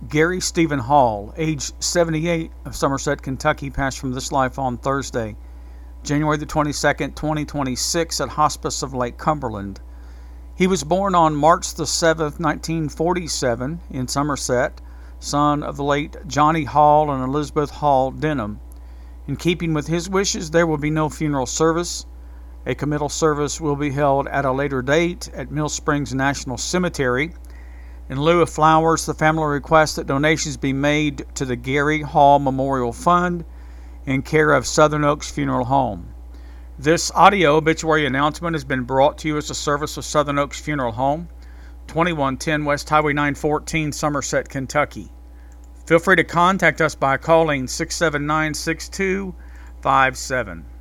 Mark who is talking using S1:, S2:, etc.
S1: Gary Stephen Hall, age 78, of Somerset, Kentucky, passed from this life on Thursday, January the 22nd, 2026, at Hospice of Lake Cumberland. He was born on March the 7th, 1947, in Somerset, son of the late Johnny Hall and Elizabeth Hall Denham. In keeping with his wishes, there will be no funeral service. A committal service will be held at a later date at Mill Springs National Cemetery. In lieu of flowers, the family requests that donations be made to the Gary Hall Memorial Fund in care of Southern Oaks Funeral Home. This audio obituary announcement has been brought to you as a service of Southern Oaks Funeral Home, 2110 West Highway 914, Somerset, Kentucky. Feel free to contact us by calling 679-6257.